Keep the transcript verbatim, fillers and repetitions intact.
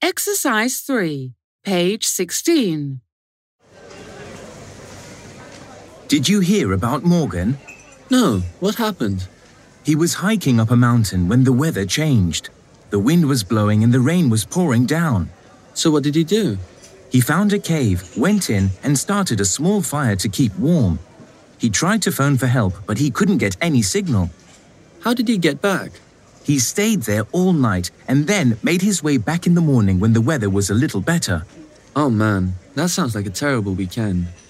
Exercise three, page sixteen. Did you hear about Morgan? No, what happened? He was hiking up a mountain when the weather changed. The wind was blowing and the rain was pouring down. So what did he do? He found a cave, went in, and started a small fire to keep warm. He tried to phone for help, but he couldn't get any signal. How did he get back? He stayed there all night and then made his way back in the morning when the weather was a little better. Oh man, that sounds like a terrible weekend.